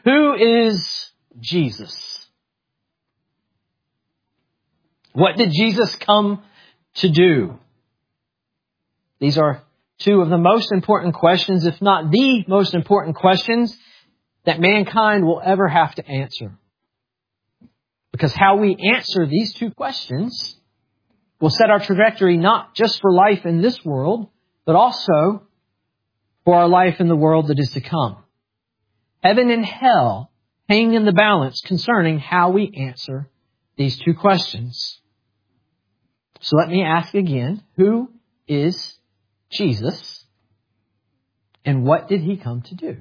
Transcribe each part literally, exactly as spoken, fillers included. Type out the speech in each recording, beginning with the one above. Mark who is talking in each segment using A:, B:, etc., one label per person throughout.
A: Who is Jesus? What did Jesus come to do? These are two of the most important questions, if not the most important questions that mankind will ever have to answer. Because how we answer these two questions will set our trajectory not just for life in this world, but also for our life in the world that is to come. Heaven and hell hang in the balance concerning how we answer these two questions. So let me ask again, who is Jesus, and what did He come to do?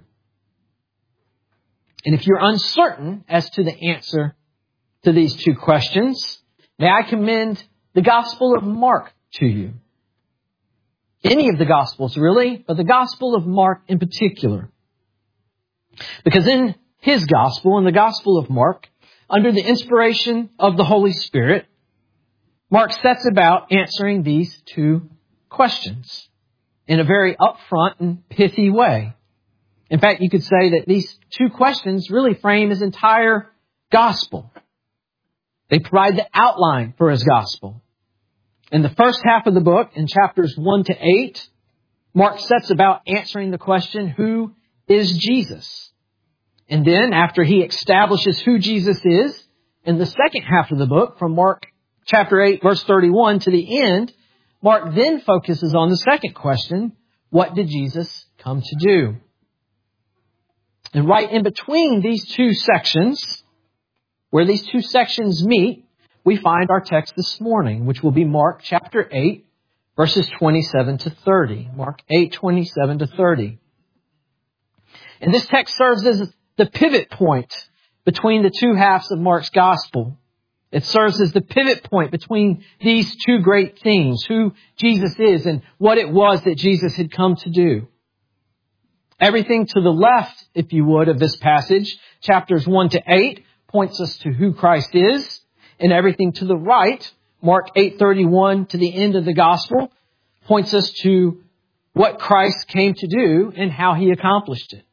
A: And if you're uncertain as to the answer to these two questions, may I commend the Gospel of Mark to you. Any of the Gospels, really, but the Gospel of Mark in particular. Because in his Gospel, in the Gospel of Mark, under the inspiration of the Holy Spirit, Mark sets about answering these two questions in a very upfront and pithy way. In fact, you could say that these two questions really frame his entire gospel. They provide the outline for his gospel. In the first half of the book, in chapters one to eight, Mark sets about answering the question, who is Jesus? And then, after he establishes who Jesus is, in the second half of the book, from Mark chapter eight, verse thirty-one to the end, Mark then focuses on the second question, what did Jesus come to do? And right in between these two sections, where these two sections meet, we find our text this morning, which will be Mark chapter eight, verses twenty-seven to thirty. Mark eight, twenty-seven to thirty. And this text serves as the pivot point between the two halves of Mark's gospel. It serves as the pivot point between these two great themes, who Jesus is and what it was that Jesus had come to do. Everything to the left, if you would, of this passage, chapters one to eight, points us to who Christ is. And everything to the right, Mark eight thirty-one to the end of the gospel, points us to what Christ came to do and how He accomplished it.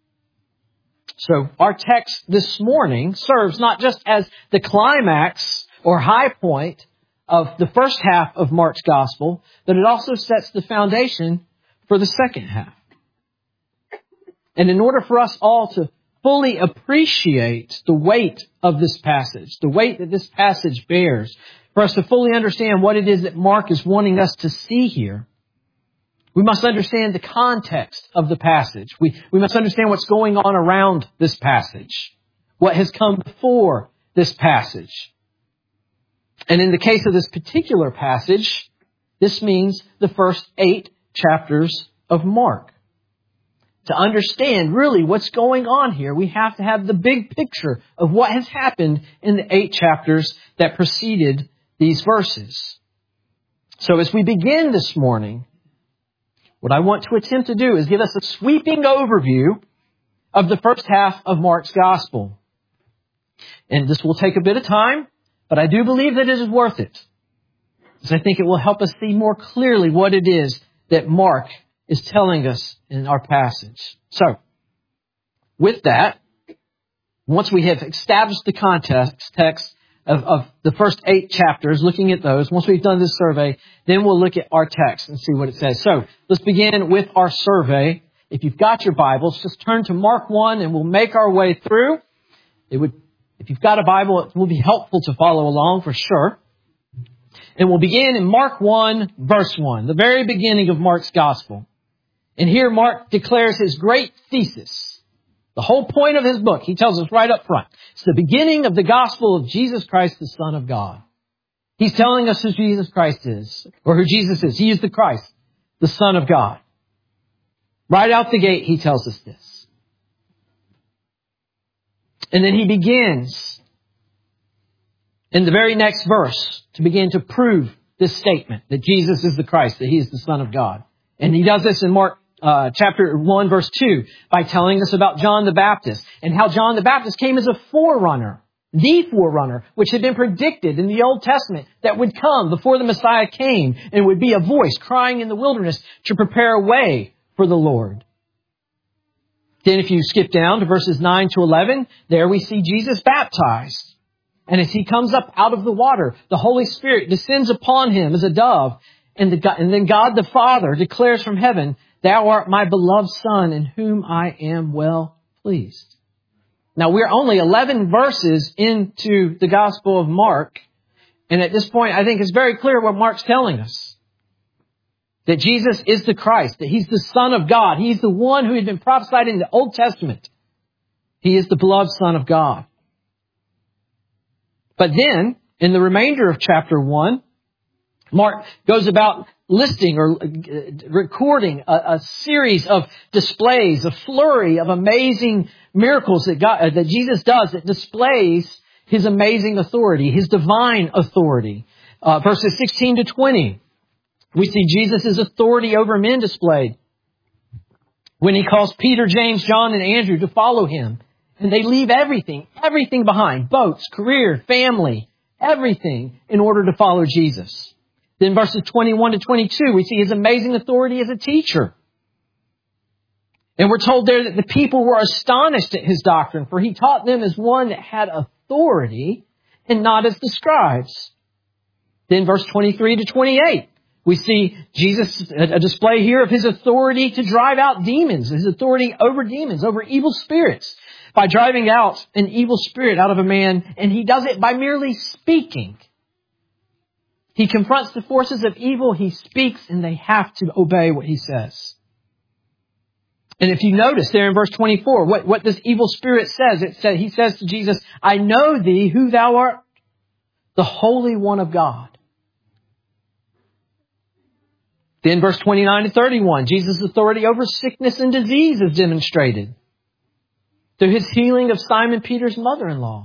A: So our text this morning serves not just as the climax or high point of the first half of Mark's gospel, but it also sets the foundation for the second half. And in order for us all to fully appreciate the weight of this passage, the weight that this passage bears, for us to fully understand what it is that Mark is wanting us to see here, we must understand the context of the passage. We, we must understand what's going on around this passage, what has come before this passage. And in the case of this particular passage, this means the first eight chapters of Mark. To understand really what's going on here, we have to have the big picture of what has happened in the eight chapters that preceded these verses. So as we begin this morning, what I want to attempt to do is give us a sweeping overview of the first half of Mark's gospel. And this will take a bit of time, but I do believe that it is worth it, because I think it will help us see more clearly what it is that Mark is telling us in our passage. So, with that, once we have established the context text of, of the first eight chapters, looking at those, once we've done this survey, then we'll look at our text and see what it says. So, let's begin with our survey. If you've got your Bibles, just turn to Mark one and we'll make our way through. It would, if you've got a Bible, it will be helpful to follow along for sure. And we'll begin in Mark one, verse one, the very beginning of Mark's gospel. And here Mark declares his great thesis. The whole point of his book, he tells us right up front. It's the beginning of the gospel of Jesus Christ, the Son of God. He's telling us who Jesus Christ is, or who Jesus is. He is the Christ, the Son of God. Right out the gate, he tells us this. And then he begins in the very next verse to begin to prove this statement that Jesus is the Christ, that He is the Son of God. And he does this in Mark uh, chapter one, verse two, by telling us about John the Baptist and how John the Baptist came as a forerunner, the forerunner, which had been predicted in the Old Testament that would come before the Messiah came and would be a voice crying in the wilderness to prepare a way for the Lord. Then if you skip down to verses nine to eleven, there we see Jesus baptized. And as he comes up out of the water, the Holy Spirit descends upon him as a dove. And, the, and then God the Father declares from heaven, "Thou art my beloved Son, in whom I am well pleased." Now, we're only eleven verses into the Gospel of Mark. And at this point, I think it's very clear what Mark's telling us. That Jesus is the Christ, that He's the Son of God. He's the one who had been prophesied in the Old Testament. He is the beloved Son of God. But then, in the remainder of chapter one, Mark goes about listing or recording a, a series of displays, a flurry of amazing miracles that God, that Jesus does that displays His amazing authority, His divine authority. Uh, verses sixteen to twenty, we see Jesus' authority over men displayed when He calls Peter, James, John, and Andrew to follow Him. And they leave everything, everything behind, boats, career, family, everything in order to follow Jesus. Then verses twenty-one to twenty-two, we see His amazing authority as a teacher. And we're told there that the people were astonished at His doctrine, for He taught them as one that had authority and not as the scribes. Then verse twenty-three to twenty-eight, we see Jesus, a display here of His authority to drive out demons, His authority over demons, over evil spirits, by driving out an evil spirit out of a man, and He does it by merely speaking. He confronts the forces of evil, He speaks, and they have to obey what He says. And if you notice there in verse twenty-four, what, what this evil spirit says, it says, he says to Jesus, "I know thee, who thou art, the Holy One of God." Then verse twenty-nine to thirty-one, Jesus' authority over sickness and disease is demonstrated through His healing of Simon Peter's mother-in-law.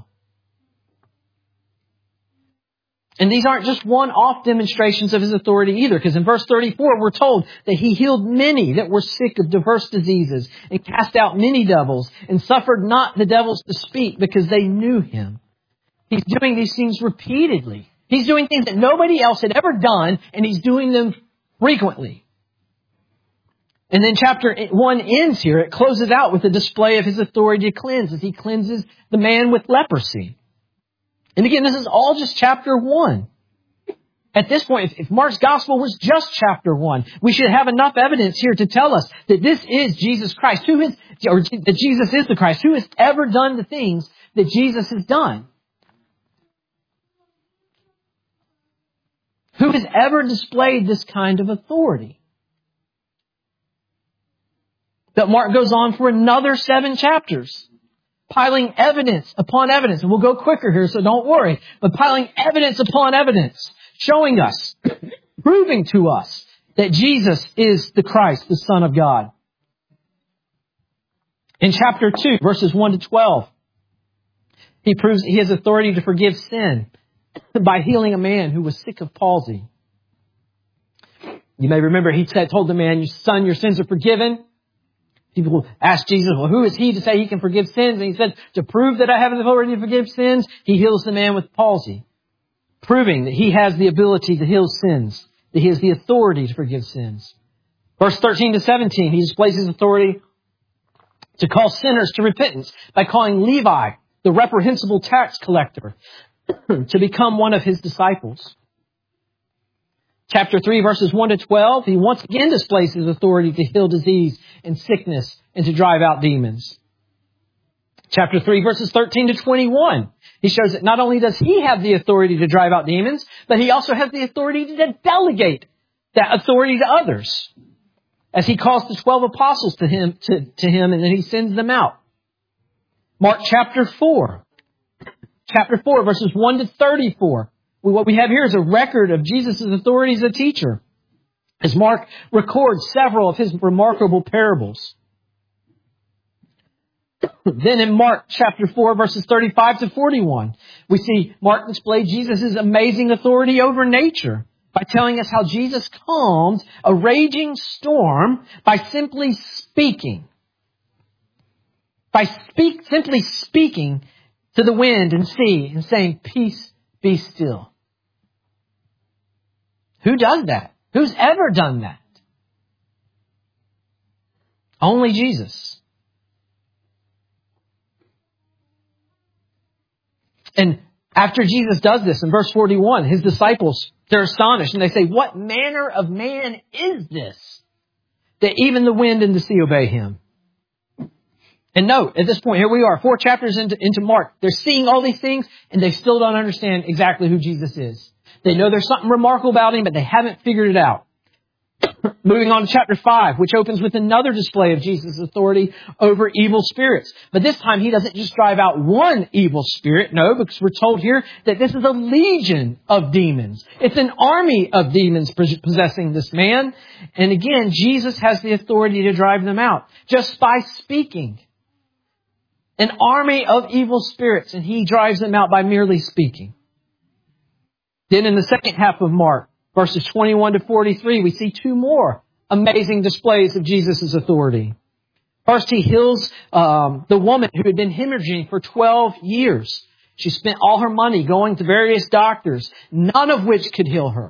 A: And these aren't just one-off demonstrations of His authority either, because in verse thirty-four we're told that He healed many that were sick of diverse diseases and cast out many devils and suffered not the devils to speak because they knew Him. He's doing these things repeatedly. He's doing things that nobody else had ever done, and He's doing them frequently. And then chapter one ends here. It closes out with a display of His authority to cleanse as He cleanses the man with leprosy. And again, this is all just chapter one. At this point, if, if Mark's gospel was just chapter one, we should have enough evidence here to tell us that this is Jesus Christ, who is, or that Jesus is the Christ, who has ever done the things that Jesus has done. Who has ever displayed this kind of authority? But Mark goes on for another seven chapters, piling evidence upon evidence. And we'll go quicker here, so don't worry. But piling evidence upon evidence, showing us, proving to us that Jesus is the Christ, the Son of God. In chapter two, verses one to twelve, He proves that He has authority to forgive sin by healing a man who was sick of palsy. You may remember He said, told the man, "Son, your sins are forgiven." People asked Jesus, "Well, who is He to say He can forgive sins?" And He said, "To prove that I have the authority to forgive sins," He heals the man with palsy, proving that He has the ability to heal sins, that He has the authority to forgive sins. Verse thirteen to seventeen, He displays His authority to call sinners to repentance by calling Levi, the reprehensible tax collector, to become one of His disciples. Chapter three, verses one to twelve, He once again displays His authority to heal disease and sickness and to drive out demons. Chapter three, verses thirteen to twenty-one, He shows that not only does He have the authority to drive out demons, but He also has the authority to delegate that authority to others. As He calls the twelve apostles to Him, to, to him and then He sends them out. Mark chapter four. Chapter four, verses one to thirty-four. What we have here is a record of Jesus' authority as a teacher, as Mark records several of His remarkable parables. Then in Mark chapter four, verses thirty-five to forty-one, we see Mark display Jesus' amazing authority over nature by telling us how Jesus calmed a raging storm by simply speaking. By speak, simply speaking to the wind and sea and saying, "Peace, be still." Who does that? Who's ever done that? Only Jesus. And after Jesus does this, in verse forty-one, his disciples, they're astonished and they say, what manner of man is this, that even the wind and the sea obey him? And note, at this point, here we are, four chapters into, into Mark. They're seeing all these things and they still don't understand exactly who Jesus is. They know there's something remarkable about him, but they haven't figured it out. Moving on to chapter five, which opens with another display of Jesus' authority over evil spirits. But this time he doesn't just drive out one evil spirit. No, because we're told here that this is a legion of demons. It's an army of demons possessing this man. And again, Jesus has the authority to drive them out just by speaking. An army of evil spirits, and he drives them out by merely speaking. Then in the second half of Mark, verses twenty-one to forty-three, we see two more amazing displays of Jesus' authority. First, he heals um, the woman who had been hemorrhaging for twelve years. She spent all her money going to various doctors, none of which could heal her.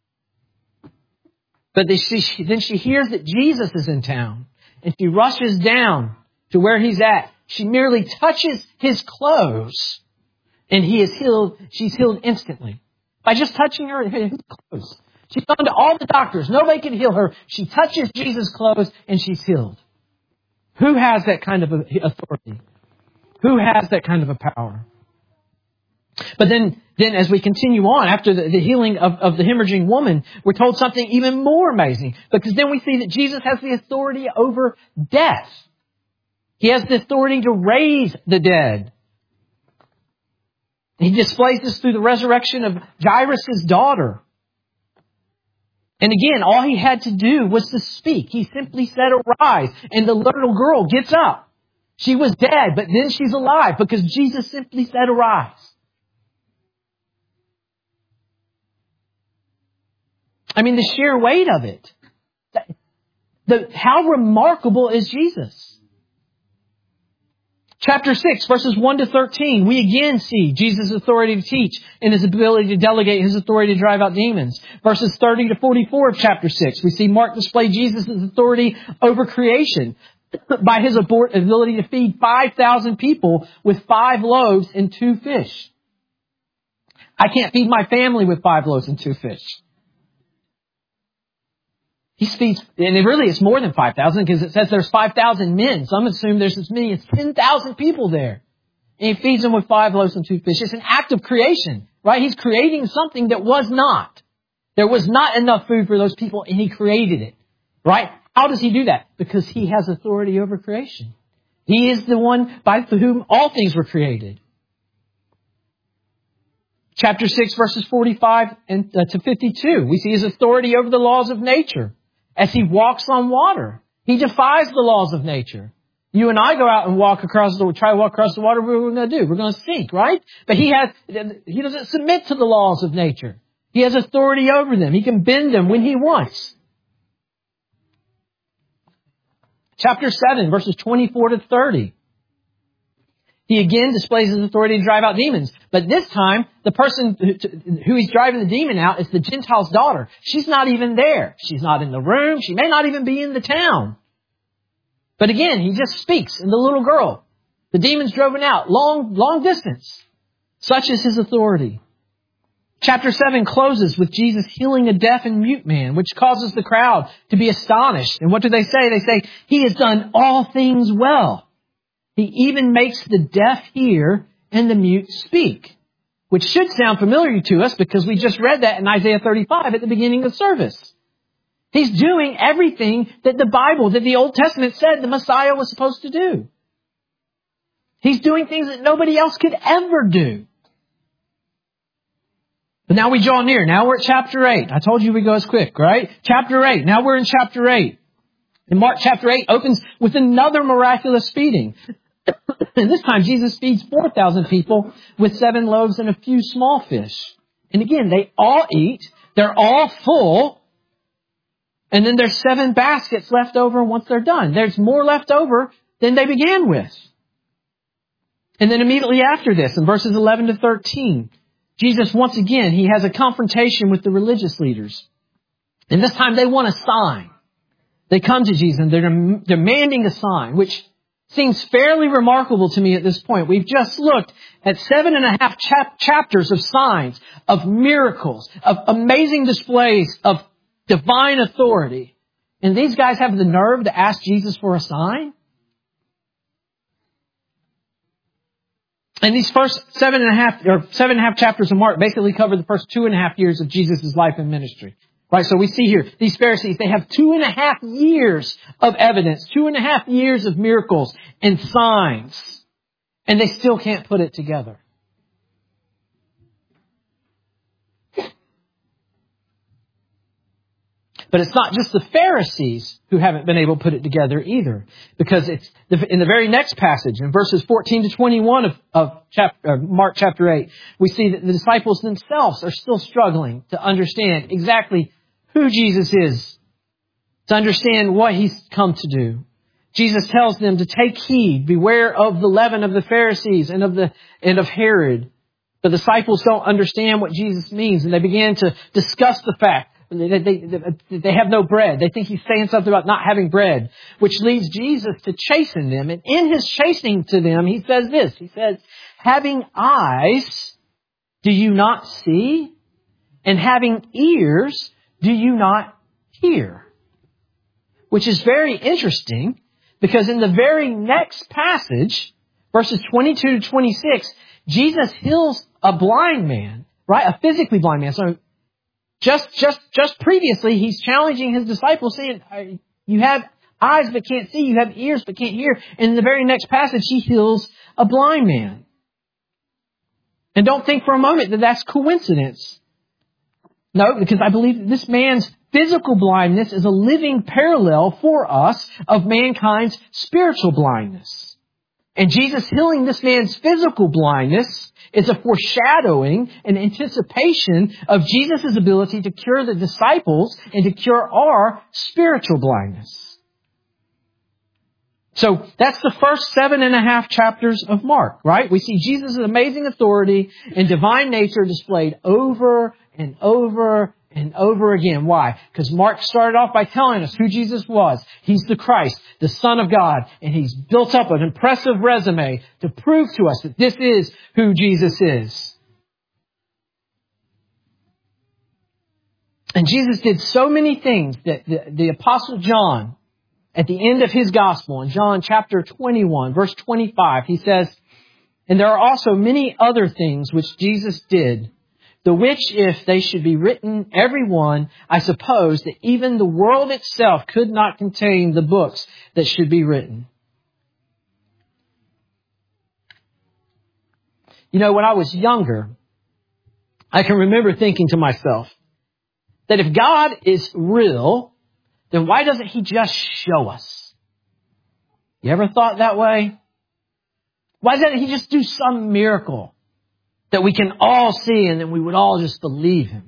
A: But then she, then she hears that Jesus is in town, and she rushes down to where he's at. She merely touches his clothes, and he is healed. She's healed instantly. By just touching her his clothes. She's gone to all the doctors. Nobody can heal her. She touches Jesus' clothes and she's healed. Who has that kind of authority? Who has that kind of a power? But then, then as we continue on, after the, the healing of, of the hemorrhaging woman, we're told something even more amazing. Because then we see that Jesus has the authority over death. He has the authority to raise the dead. He displays this through the resurrection of Jairus' daughter. And again, all he had to do was to speak. He simply said, arise. And the little girl gets up. She was dead, but then she's alive because Jesus simply said, arise. I mean, the sheer weight of it. The, how remarkable is Jesus? Chapter six, verses one to thirteen, we again see Jesus' authority to teach and his ability to delegate his authority to drive out demons. Verses thirty to forty-four of chapter six, we see Mark display Jesus' authority over creation by his ability to feed five thousand people with five loaves and two fish. I can't feed my family with five loaves and two fish. He feeds, and it really is more than five thousand because it says there's five thousand men. Some assume there's as many as ten thousand people there. And he feeds them with five loaves and two fish. It's an act of creation, right? He's creating something that was not. There was not enough food for those people and he created it, right? How does he do that? Because he has authority over creation. He is the one by whom all things were created. Chapter six, verses forty-five and, uh, to fifty-two, we see his authority over the laws of nature. As he walks on water, he defies the laws of nature. You and I go out and walk across the, try to walk across the water. What are we going to do? We're going to sink, right? But he has, he doesn't submit to the laws of nature. He has authority over them. He can bend them when he wants. Chapter seven, verses twenty-four to thirty. He again displays his authority to drive out demons. But this time, the person who he's driving the demon out is the Gentile's daughter. She's not even there. She's not in the room. She may not even be in the town. But again, he just speaks. And the little girl, the demon's driven out, long, long distance. Such is his authority. Chapter seven closes with Jesus healing a deaf and mute man, which causes the crowd to be astonished. And what do they say? They say, he has done all things well. He even makes the deaf hear and the mute speak, which should sound familiar to us because we just read that in Isaiah thirty-five at the beginning of service. He's doing everything that the Bible, that the Old Testament said the Messiah was supposed to do. He's doing things that nobody else could ever do. But now we draw near. Now we're at chapter eight. I told you we go as quick, right? Chapter eight. Now we're in chapter eight. And Mark chapter eight opens with another miraculous feeding. And this time Jesus feeds four thousand people with seven loaves and a few small fish. And again, they all eat. They're all full. And then there's seven baskets left over once they're done. There's more left over than they began with. And then immediately after this, in verses eleven to thirteen, Jesus, once again, he has a confrontation with the religious leaders. And this time they want a sign. They come to Jesus and they're demanding a sign, which seems fairly remarkable to me at this point. We've just looked at seven and a half chap- chapters of signs, of miracles, of amazing displays of divine authority. And these guys have the nerve to ask Jesus for a sign? And these first seven and a half, or seven and a half chapters of Mark basically cover the first two and a half years of Jesus' life and ministry. Right, so we see here, these Pharisees, they have two and a half years of evidence, two and a half years of miracles and signs, and they still can't put it together. But it's not just the Pharisees who haven't been able to put it together either, because it's in the very next passage, in verses fourteen to twenty-one of, of chapter, uh, Mark chapter eight, we see that the disciples themselves are still struggling to understand exactly who Jesus is, to understand what He's come to do. Jesus tells them to take heed, beware of the leaven of the Pharisees and of the and of Herod. The disciples don't understand what Jesus means, and they begin to discuss the fact They, they, they have no bread. They think He's saying something about not having bread, which leads Jesus to chasten them. And in His chastening to them, He says this. He says, having eyes, do you not see? And having ears, do you not hear? Which is very interesting, because in the very next passage, verses twenty-two to twenty-six, Jesus heals a blind man, right? A physically blind man. So Just, just, just previously, He's challenging His disciples, saying, you have eyes but can't see, you have ears but can't hear. And in the very next passage, He heals a blind man. And don't think for a moment that that's coincidence. No, because I believe that this man's physical blindness is a living parallel for us of mankind's spiritual blindness. And Jesus healing this man's physical blindness is a foreshadowing, an anticipation of Jesus' ability to cure the disciples and to cure our spiritual blindness. So that's the first seven and a half chapters of Mark, right? We see Jesus' amazing authority and divine nature displayed over and over and over again. Why? Because Mark started off by telling us who Jesus was. He's the Christ, the Son of God, and He's built up an impressive resume to prove to us that this is who Jesus is. And Jesus did so many things that the, the Apostle John, at the end of his gospel, in John chapter twenty-one, verse twenty-five, he says, and there are also many other things which Jesus did, the which, if they should be written, every one, I suppose that even the world itself could not contain the books that should be written. You know, when I was younger, I can remember thinking to myself that if God is real, then why doesn't He just show us? You ever thought that way? Why doesn't He just do some miracle that we can all see and then we would all just believe Him?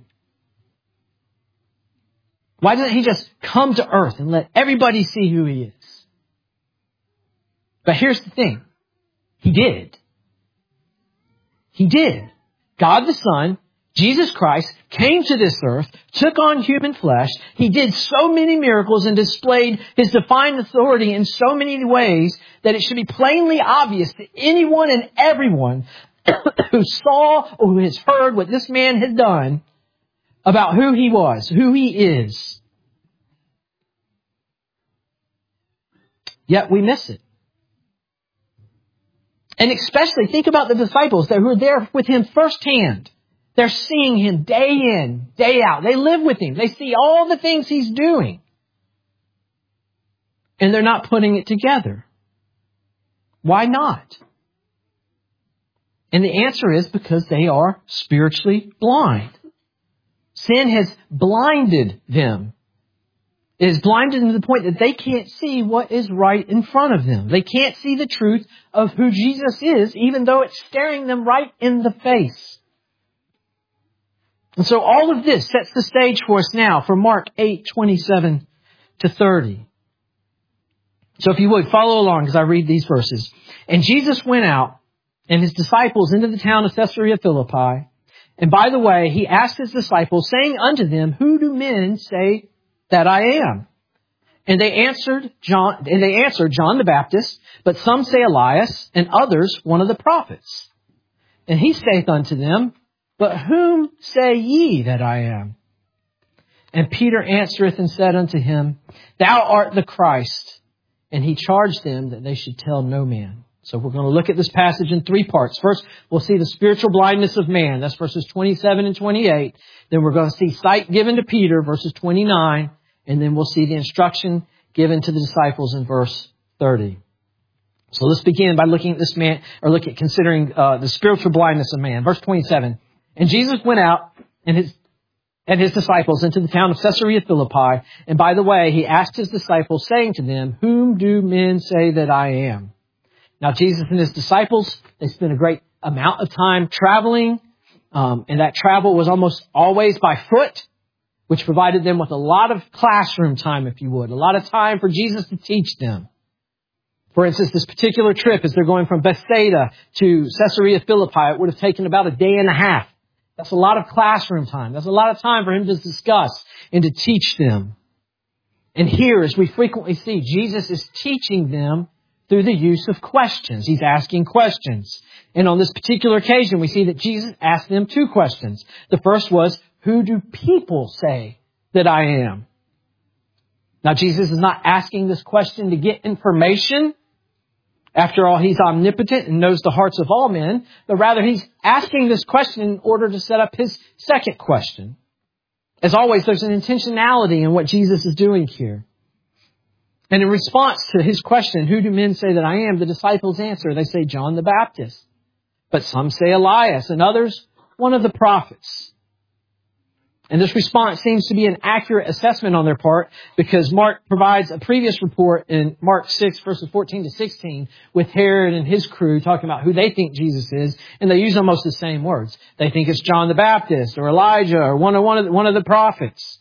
A: Why doesn't He just come to earth and let everybody see who He is? But here's the thing. He did. He did. God the Son, Jesus Christ, came to this earth, took on human flesh. He did so many miracles and displayed His divine authority in so many ways that it should be plainly obvious to anyone and everyone who saw or who has heard what this man had done about who He was, who He is. Yet we miss it. And especially think about the disciples that were there with Him firsthand. They're seeing Him day in, day out. They live with Him. They see all the things He's doing. And they're not putting it together. Why not? And the answer is because they are spiritually blind. Sin has blinded them. It has blinded them to the point that they can't see what is right in front of them. They can't see the truth of who Jesus is, even though it's staring them right in the face. And so all of this sets the stage for us now for Mark eight, twenty-seven to thirty. So if you would, follow along as I read these verses. And Jesus went out and His disciples into the town of Caesarea Philippi. And by the way, He asked His disciples, saying unto them, who do men say that I am? And they answered John, and they answered John the Baptist, but some say Elias, and others one of the prophets. And he saith unto them, But whom say ye that I am? And Peter answereth and said unto him, Thou art the Christ. And he charged them that they should tell no man. So we're going to look at this passage in three parts. First, we'll see the spiritual blindness of man. That's verses twenty-seven and twenty-eight. Then we're going to see sight given to Peter, verses twenty-nine. And then we'll see the instruction given to the disciples in verse thirty. So let's begin by looking at this man, or look at considering uh, the spiritual blindness of man. Verse twenty-seven. And Jesus went out and his and his disciples into the town of Caesarea Philippi. And by the way, he asked his disciples, saying to them, Whom do men say that I am? Now, Jesus and his disciples, they spent a great amount of time traveling. Um, and that travel was almost always by foot, which provided them with a lot of classroom time, if you would. A lot of time for Jesus to teach them. For instance, this particular trip, as they're going from Bethsaida to Caesarea Philippi, it would have taken about a day and a half. That's a lot of classroom time. That's a lot of time for him to discuss and to teach them. And here, as we frequently see, Jesus is teaching them through the use of questions. He's asking questions. And on this particular occasion, we see that Jesus asked them two questions. The first was, Who do people say that I am? Now, Jesus is not asking this question to get information. After all, he's omnipotent and knows the hearts of all men. But rather, he's asking this question in order to set up his second question. As always, there's an intentionality in what Jesus is doing here. And in response to his question, Who do men say that I am? The disciples answer. They say John the Baptist. But some say Elias, and others one of the prophets. And this response seems to be an accurate assessment on their part, because Mark provides a previous report in Mark six, verses fourteen to sixteen, with Herod and his crew talking about who they think Jesus is, and they use almost the same words. They think it's John the Baptist, or Elijah, or one of, one of, the, one of the prophets.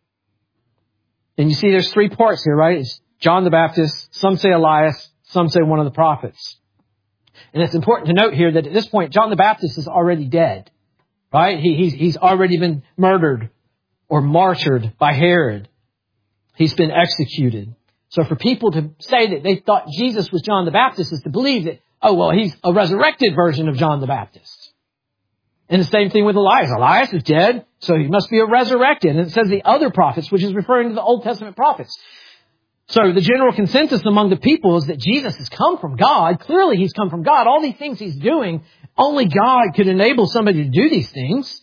A: And you see there's three parts here, right? It's John the Baptist, some say Elias, some say one of the prophets. And it's important to note here that at this point, John the Baptist is already dead. Right? He, he's, he's already been murdered or martyred by Herod. He's been executed. So for people to say that they thought Jesus was John the Baptist is to believe that, oh, well, he's a resurrected version of John the Baptist. And the same thing with Elias. Elias is dead, so he must be a resurrected. And it says the other prophets, which is referring to the Old Testament prophets. So the general consensus among the people is that Jesus has come from God. Clearly he's come from God. All these things he's doing, only God could enable somebody to do these things.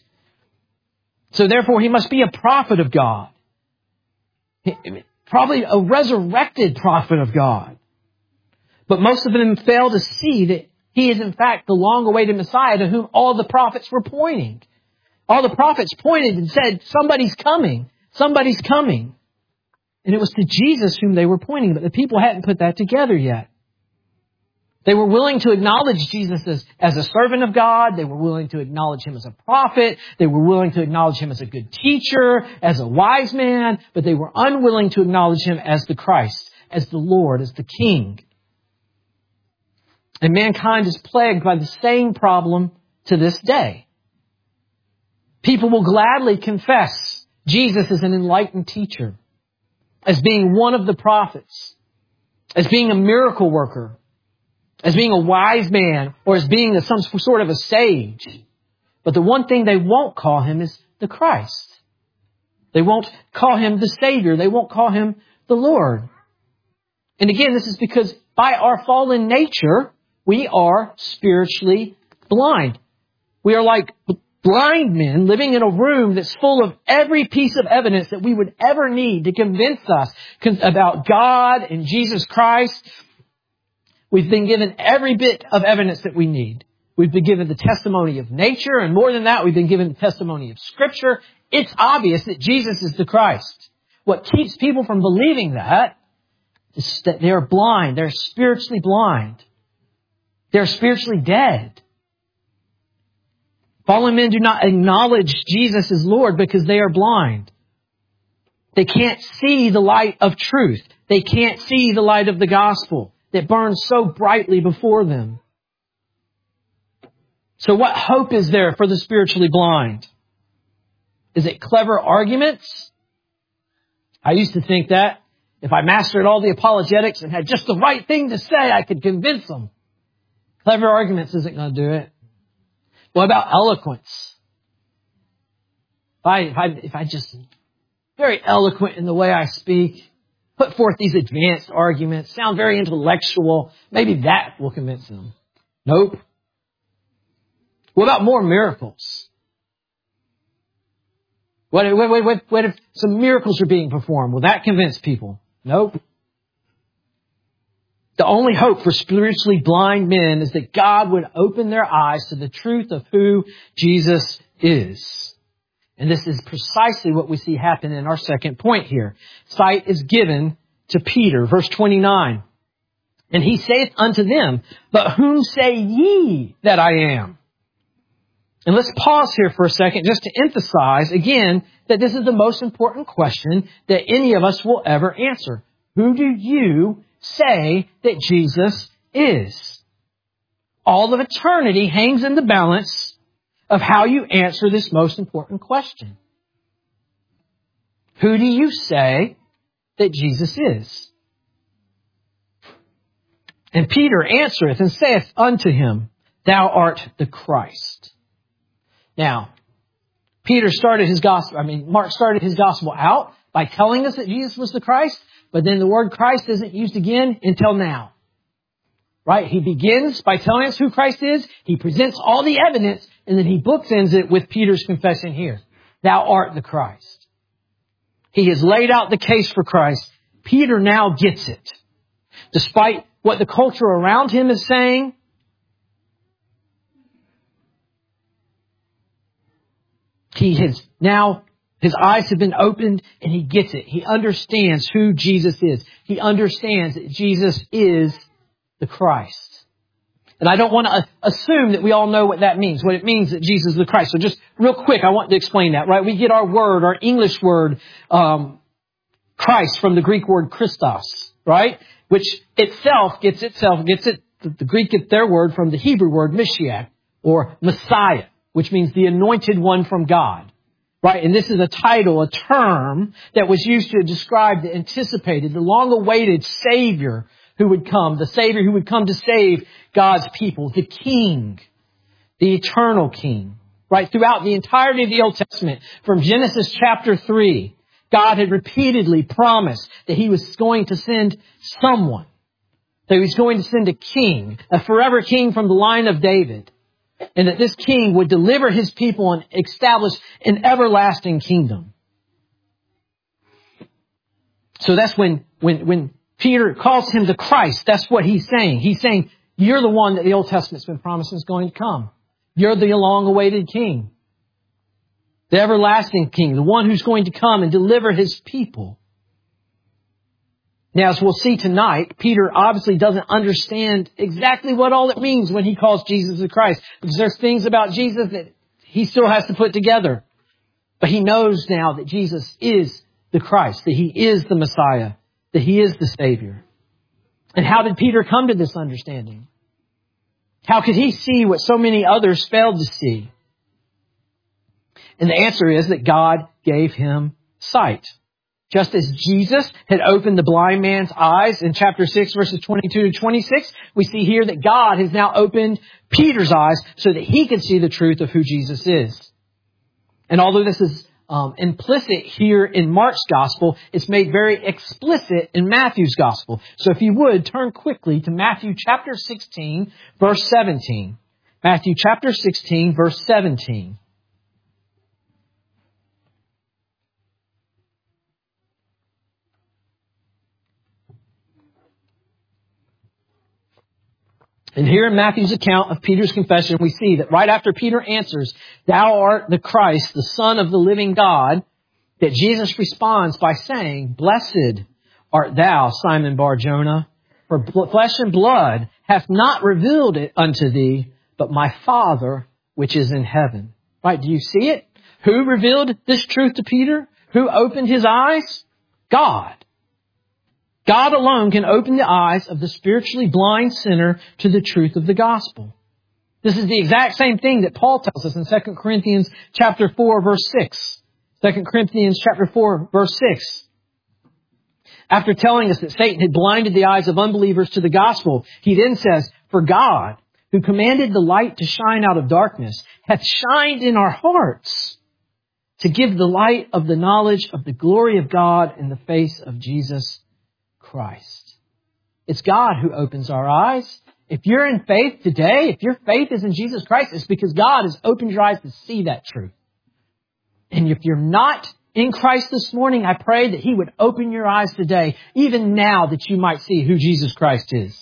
A: So therefore he must be a prophet of God. Probably a resurrected prophet of God. But most of them fail to see that he is in fact the long-awaited Messiah to whom all the prophets were pointing. All the prophets pointed and said, somebody's coming. Somebody's coming. And it was to Jesus whom they were pointing, but the people hadn't put that together yet. They were willing to acknowledge Jesus as, as a servant of God. They were willing to acknowledge him as a prophet. They were willing to acknowledge him as a good teacher, as a wise man, but they were unwilling to acknowledge him as the Christ, as the Lord, as the King. And mankind is plagued by the same problem to this day. People will gladly confess Jesus as an enlightened teacher, as being one of the prophets, as being a miracle worker, as being a wise man, or as being a, some sort of a sage. But the one thing they won't call him is the Christ. They won't call him the Savior. They won't call him the Lord. And again, this is because by our fallen nature, we are spiritually blind. We are like blind men living in a room that's full of every piece of evidence that we would ever need to convince us about God and Jesus Christ. We've been given every bit of evidence that we need. We've been given the testimony of nature, and more than that, we've been given the testimony of Scripture. It's obvious that Jesus is the Christ. What keeps people from believing that is that they are blind. They're spiritually blind. They're spiritually dead. Fallen men do not acknowledge Jesus as Lord because they are blind. They can't see the light of truth. They can't see the light of the gospel that burns so brightly before them. So what hope is there for the spiritually blind? Is it clever arguments? I used to think that. If I mastered all the apologetics and had just the right thing to say, I could convince them. Clever arguments isn't going to do it. What about eloquence? If I, if I, if I just very eloquent in the way I speak, put forth these advanced arguments, sound very intellectual, maybe that will convince them. Nope. What about more miracles? What if, what, what, what if some miracles are being performed? Will that convince people? Nope. The only hope for spiritually blind men is that God would open their eyes to the truth of who Jesus is. And this is precisely what we see happen in our second point here. Sight is given to Peter. Verse twenty-nine. And he saith unto them, but whom say ye that I am? And let's pause here for a second just to emphasize again that this is the most important question that any of us will ever answer. Who do you say that Jesus is? All of eternity hangs in the balance of how you answer this most important question. Who do you say that Jesus is? And Peter answereth and saith unto him, thou art the Christ. Now, Peter started his gospel, I mean, Mark started his gospel out by telling us that Jesus was the Christ, but then the word Christ isn't used again until now. Right? He begins by telling us who Christ is, he presents all the evidence, and then he bookends it with Peter's confession here. Thou art the Christ. He has laid out the case for Christ. Peter now gets it. Despite what the culture around him is saying, he has now, his eyes have been opened and he gets it. He understands who Jesus is. He understands that Jesus is the Christ. And I don't want to assume that we all know what that means, what it means that Jesus is the Christ. So just real quick, I want to explain that, right? We get our word, our English word, um, Christ from the Greek word Christos, right? Which itself gets itself, gets it, the Greek get their word from the Hebrew word Mashiach or Messiah, which means the anointed one from God, right? And this is a title, a term that was used to describe the anticipated, the long-awaited Savior who would come, the Savior who would come to save God's people, the King, the eternal King, right? Throughout the entirety of the Old Testament, from Genesis chapter three, God had repeatedly promised that He was going to send someone, that He was going to send a king, a forever king from the line of David, and that this king would deliver His people and establish an everlasting kingdom. So that's when, when, when Peter calls Him the Christ, that's what he's saying. He's saying, you're the one that the Old Testament's been promising is going to come. You're the long-awaited King. The everlasting King, the one who's going to come and deliver His people. Now, as we'll see tonight, Peter obviously doesn't understand exactly what all it means when he calls Jesus the Christ. Because there's things about Jesus that he still has to put together. But he knows now that Jesus is the Christ, that He is the Messiah, that He is the Savior. And how did Peter come to this understanding? How could he see what so many others failed to see? And the answer is that God gave him sight. Just as Jesus had opened the blind man's eyes in chapter six, verses twenty-two to twenty-six, we see here that God has now opened Peter's eyes so that he can see the truth of who Jesus is. And although this is um, implicit here in Mark's gospel, it's made very explicit in Matthew's gospel. So if you would, turn quickly to Matthew chapter sixteen, verse seventeen. Matthew chapter sixteen, verse seventeen. And here in Matthew's account of Peter's confession, we see that right after Peter answers, thou art the Christ, the Son of the living God, that Jesus responds by saying, blessed art thou, Simon Bar-Jonah, for flesh and blood hath not revealed it unto thee, but my Father which is in heaven. Right? Do you see it? Who revealed this truth to Peter? Who opened his eyes? God. God alone can open the eyes of the spiritually blind sinner to the truth of the gospel. This is the exact same thing that Paul tells us in Second Corinthians chapter four, verse six. Second Corinthians chapter four, verse six. After telling us that Satan had blinded the eyes of unbelievers to the gospel, he then says, "For God, who commanded the light to shine out of darkness, hath shined in our hearts to give the light of the knowledge of the glory of God in the face of Jesus Christ." It's God who opens our eyes. If you're in faith today, if your faith is in Jesus Christ, it's because God has opened your eyes to see that truth. And if you're not in Christ this morning, I pray that He would open your eyes today, even now, that you might see who Jesus Christ is.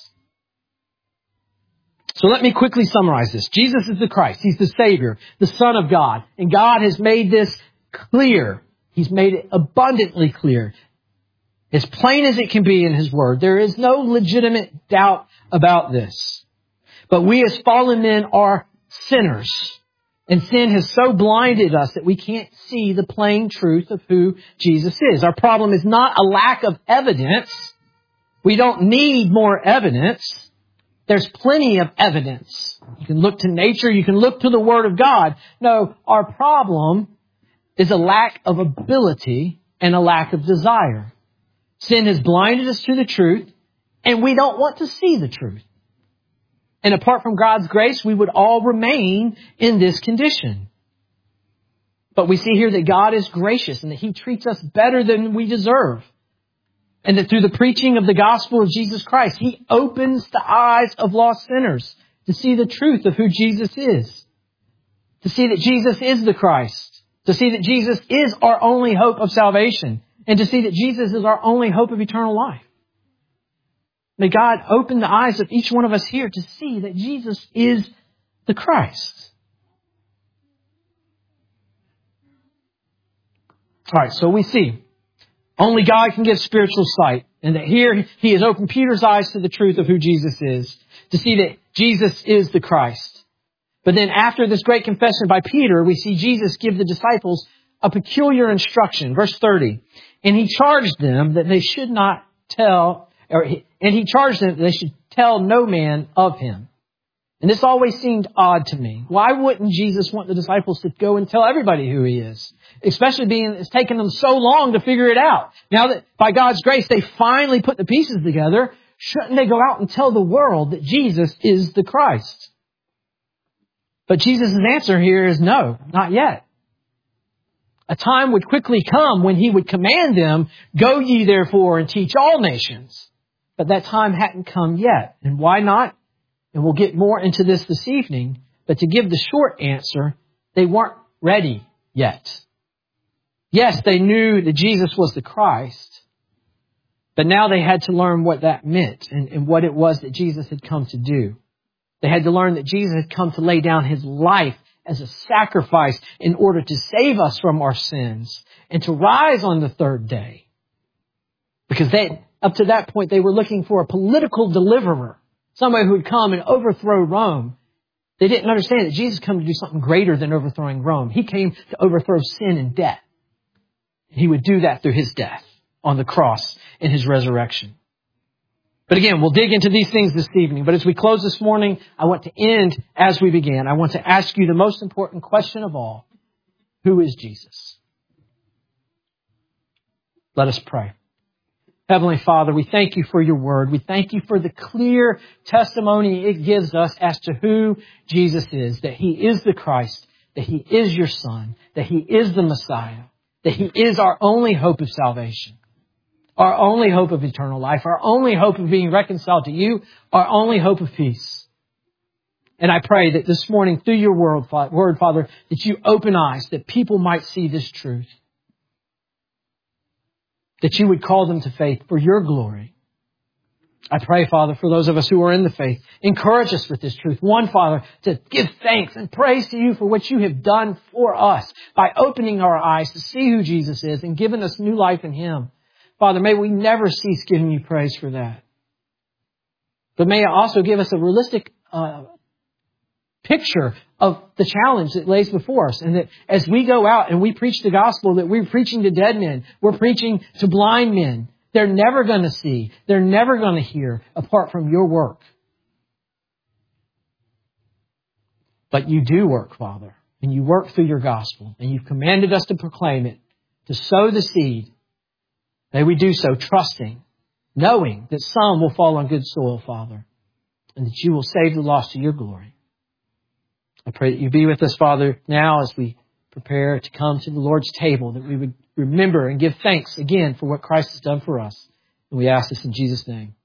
A: So let me quickly summarize this. Jesus is the Christ. He's the Savior, the Son of God. And God has made this clear. He's made it abundantly clear. As plain as it can be in His Word. There is no legitimate doubt about this. But we as fallen men are sinners. And sin has so blinded us that we can't see the plain truth of who Jesus is. Our problem is not a lack of evidence. We don't need more evidence. There's plenty of evidence. You can look to nature. You can look to the Word of God. No, our problem is a lack of ability and a lack of desire. Sin has blinded us to the truth, and we don't want to see the truth. And apart from God's grace, we would all remain in this condition. But we see here that God is gracious and that He treats us better than we deserve. And that through the preaching of the gospel of Jesus Christ, He opens the eyes of lost sinners to see the truth of who Jesus is. To see that Jesus is the Christ. To see that Jesus is our only hope of salvation. And to see that Jesus is our only hope of eternal life. May God open the eyes of each one of us here to see that Jesus is the Christ. All right, so we see only God can give spiritual sight. And that here He has opened Peter's eyes to the truth of who Jesus is. To see that Jesus is the Christ. But then after this great confession by Peter, we see Jesus give the disciples a peculiar instruction. Verse thirty. And He charged them that they should not tell... Or, and He charged them that they should tell no man of Him. And this always seemed odd to me. Why wouldn't Jesus want the disciples to go and tell everybody who He is? Especially being it's taken them so long to figure it out. Now that by God's grace they finally put the pieces together, shouldn't they go out and tell the world that Jesus is the Christ? But Jesus' answer here is no, not yet. A time would quickly come when He would command them, "Go ye therefore and teach all nations." But that time hadn't come yet. And why not? And we'll get more into this this evening. But to give the short answer, they weren't ready yet. Yes, they knew that Jesus was the Christ. But now they had to learn what that meant and, and what it was that Jesus had come to do. They had to learn that Jesus had come to lay down His life as a sacrifice in order to save us from our sins and to rise on the third day. Because they, up to that point, they were looking for a political deliverer, somebody who would come and overthrow Rome. They didn't understand that Jesus came to do something greater than overthrowing Rome. He came to overthrow sin and death. He would do that through His death on the cross and His resurrection. But again, we'll dig into these things this evening. But as we close this morning, I want to end as we began. I want to ask you the most important question of all. Who is Jesus? Let us pray. Heavenly Father, we thank You for Your word. We thank You for the clear testimony it gives us as to who Jesus is. That He is the Christ. That He is Your Son. That He is the Messiah. That He is our only hope of salvation. Our only hope of eternal life. Our only hope of being reconciled to You. Our only hope of peace. And I pray that this morning through Your word, Father, that You open eyes, that people might see this truth. That You would call them to faith for Your glory. I pray, Father, for those of us who are in the faith, encourage us with this truth. One, Father, to give thanks and praise to You for what You have done for us by opening our eyes to see who Jesus is and giving us new life in Him. Father, may we never cease giving You praise for that. But may it also give us a realistic uh, picture of the challenge that lays before us. And that as we go out and we preach the gospel, that we're preaching to dead men. We're preaching to blind men. They're never going to see. They're never going to hear apart from Your work. But You do work, Father. And You work through Your gospel. And You've commanded us to proclaim it, to sow the seed, May we do so trusting, knowing that some will fall on good soil, Father, and that you will save the lost to your glory. I pray that you be with us, Father, now as we prepare to come to the Lord's table, that we would remember and give thanks again for what Christ has done for us. And we ask this in Jesus' name.